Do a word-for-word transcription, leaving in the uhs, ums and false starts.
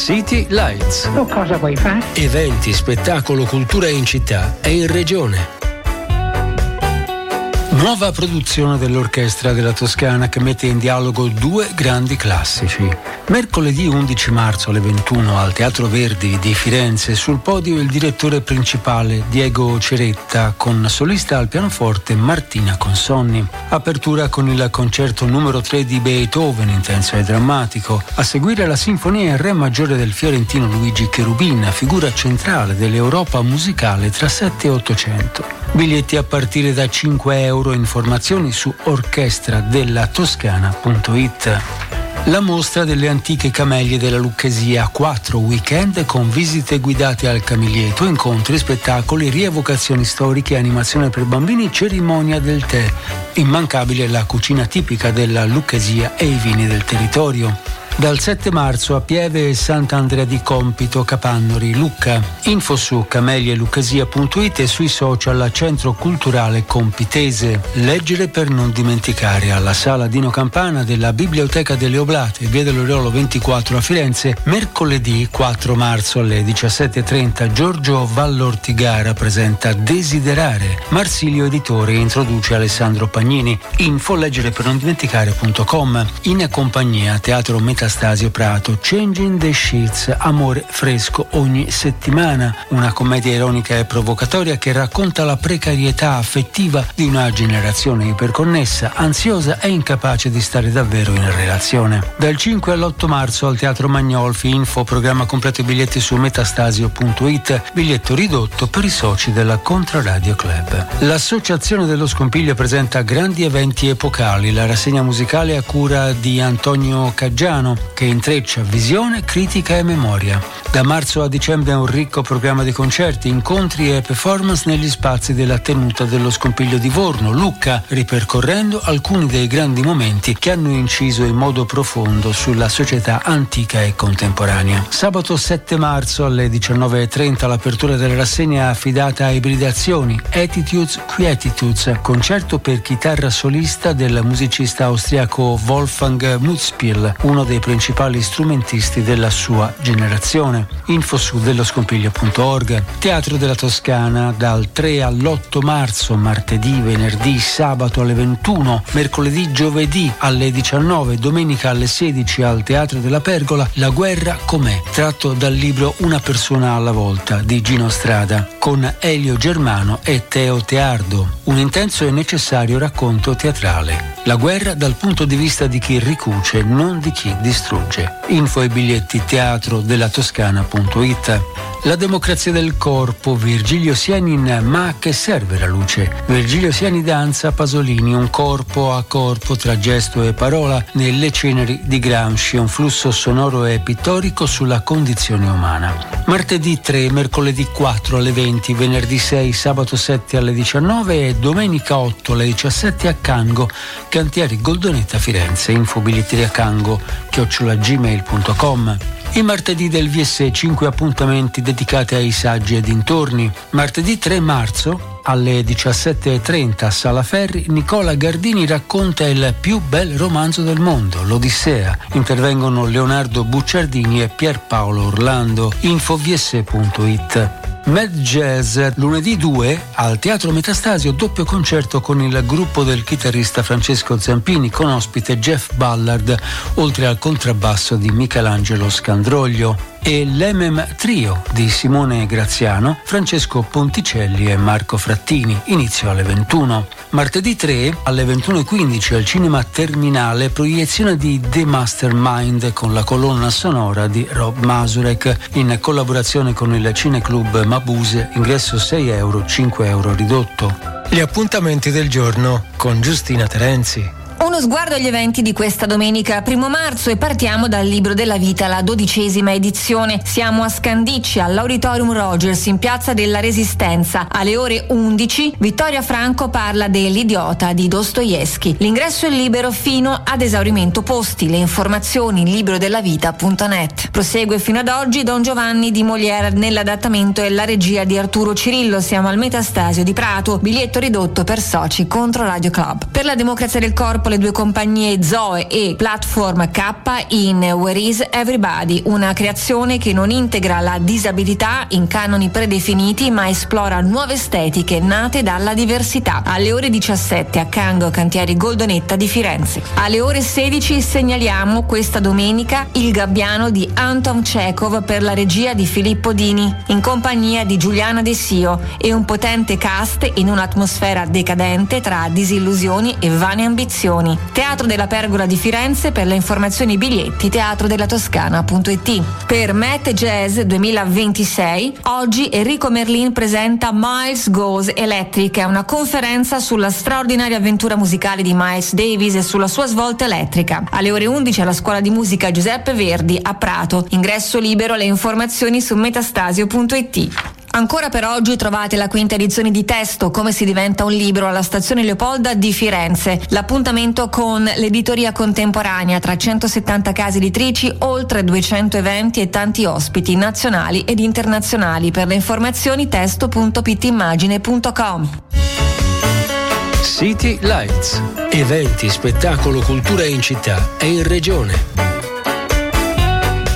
City Lights. Tu cosa vuoi fare? Eventi, spettacolo, cultura in città e in regione. Nuova produzione dell'Orchestra della Toscana che mette in dialogo due grandi classici. Mercoledì undici marzo alle ventuno al Teatro Verdi di Firenze, sul podio il direttore principale Diego Ceretta con solista al pianoforte Martina Consonni. Apertura con il concerto numero tre di Beethoven, intenso e drammatico. A seguire la sinfonia in re maggiore del fiorentino Luigi Cherubin, figura centrale dell'Europa musicale tra sette e ottocento. Biglietti a partire da cinque euro, informazioni su orchestradella-toscana punto it. La mostra delle antiche camellie della Lucchesia, quattro weekend con visite guidate al Camilieto, incontri, spettacoli, rievocazioni storiche, animazione per bambini, cerimonia del tè. Immancabile la cucina tipica della Lucchesia e i vini del territorio. Dal sette marzo a Pieve e Sant'Andrea di Compito, Capannori, Lucca. Info su camelielucchesia punto it e sui social Centro Culturale Compitese. Leggere per non dimenticare alla Sala Dino Campana della Biblioteca delle Oblate, via dell'Oriolo ventiquattro a Firenze, mercoledì quattro marzo alle diciassette e trenta. Giorgio Vallortigara presenta Desiderare. Marsilio Editore introduce Alessandro Pagnini. Info leggere per non dimenticare punto com. In compagnia Teatro Metastasio Prato, Changing the Sheets, amore fresco ogni settimana, una commedia ironica e provocatoria che racconta la precarietà affettiva di una generazione iperconnessa, ansiosa e incapace di stare davvero in relazione. Dal cinque all'otto marzo al Teatro Magnolfi. Info, programma completo e biglietti su metastasio punto it, biglietto ridotto per i soci della Controradio Club. L'Associazione dello Scompiglio presenta grandi eventi epocali, la rassegna musicale a cura di Antonio Caggiano che intreccia visione, critica e memoria. Da marzo a dicembre un ricco programma di concerti, incontri e performance negli spazi della tenuta dello Scompiglio di Vorno, Lucca, ripercorrendo alcuni dei grandi momenti che hanno inciso in modo profondo sulla società antica e contemporanea. Sabato sette marzo alle diciannove e trenta l'apertura della rassegna affidata a Ibridazioni, Attitudes Quietitudes, concerto per chitarra solista del musicista austriaco Wolfgang Mutzpiel, uno dei principali strumentisti della sua generazione. Info su delloscompiglio punto org. Teatro della Toscana dal tre all'otto marzo, martedì, venerdì, sabato alle ventuno, mercoledì, giovedì alle diciannove, domenica alle sedici al Teatro della Pergola, La guerra com'è, tratto dal libro Una persona alla volta di Gino Strada, con Elio Germano e Teo Teardo. Un intenso e necessario racconto teatrale. La guerra dal punto di vista di chi ricuce, non di chi distrugge. Info e biglietti teatro della toscana punto it. La democrazia del corpo, Virgilio Sieni in Ma a che serve la luce? Virgilio Sieni danza Pasolini, un corpo a corpo tra gesto e parola nelle ceneri di Gramsci, un flusso sonoro e pittorico sulla condizione umana. Martedì tre, mercoledì quattro alle venti, venerdì sei, sabato sette alle diciannove e domenica otto alle diciassette a Cango, Cantieri Goldonetta Firenze. Info biglietteria cango chiocciola gmail punto com. I martedì del V S cinque appuntamenti dedicati ai saggi e dintorni. Martedì tre marzo alle diciassette e trenta a Sala Ferri, Nicola Gardini racconta il più bel romanzo del mondo, l'Odissea. Intervengono Leonardo Bucciardini e Pierpaolo Orlando. Info v s punto it. Mad Jazz, lunedì due al Teatro Metastasio, doppio concerto con il gruppo del chitarrista Francesco Zampini con ospite Jeff Ballard, oltre al contrabbasso di Michelangelo Scandroglio, e l'Emem Trio di Simone Graziano, Francesco Ponticelli e Marco Frattini, inizio alle ventuno. Martedì tre alle ventuno e quindici al Cinema Terminale, proiezione di The Mastermind con la colonna sonora di Rob Masurek in collaborazione con il Cineclub Mabuse, ingresso sei euro, cinque euro ridotto. Gli appuntamenti del giorno con Giustina Terenzi. Uno sguardo agli eventi di questa domenica primo marzo e partiamo dal Libro della Vita, la dodicesima edizione. Siamo a Scandicci, all'Auditorium Rogers, in Piazza della Resistenza. Alle ore undici Vittoria Franco parla dell'Idiota di Dostoevskij. L'ingresso è libero fino ad esaurimento posti. Le informazioni librodellavita punto net. Prosegue fino ad oggi Don Giovanni di Molière nell'adattamento e la regia di Arturo Cirillo. Siamo al Metastasio di Prato, biglietto ridotto per soci Controradio Club. Per la democrazia del corpo le due compagnie Zoe e Platform K in Where Is Everybody, una creazione che non integra la disabilità in canoni predefiniti ma esplora nuove estetiche nate dalla diversità. Alle ore diciassette a Cango Cantieri Goldonetta di Firenze. Alle ore sedici segnaliamo questa domenica Il Gabbiano di Anton Chekhov per la regia di Filippo Dini, in compagnia di Giuliana De Sio, e un potente cast in un'atmosfera decadente tra disillusioni e vane ambizioni. Teatro della Pergola di Firenze. Per le informazioni e biglietti teatro della toscana punto it. Per Met Jazz duemilaventisei, oggi Enrico Merlin presenta Miles Goes Electric, è una conferenza sulla straordinaria avventura musicale di Miles Davis e sulla sua svolta elettrica. Alle ore undici alla Scuola di Musica Giuseppe Verdi a Prato. Ingresso libero, le informazioni su metastasio punto it. Ancora per oggi trovate la quinta edizione di Testo, come si diventa un libro, alla stazione Leopolda di Firenze. L'appuntamento con l'editoria contemporanea, tra centosettanta case editrici, oltre duecento eventi e tanti ospiti nazionali ed internazionali. Per le informazioni testo punto pittimmagine punto com. City Lights. Eventi, spettacolo, cultura in città e in regione.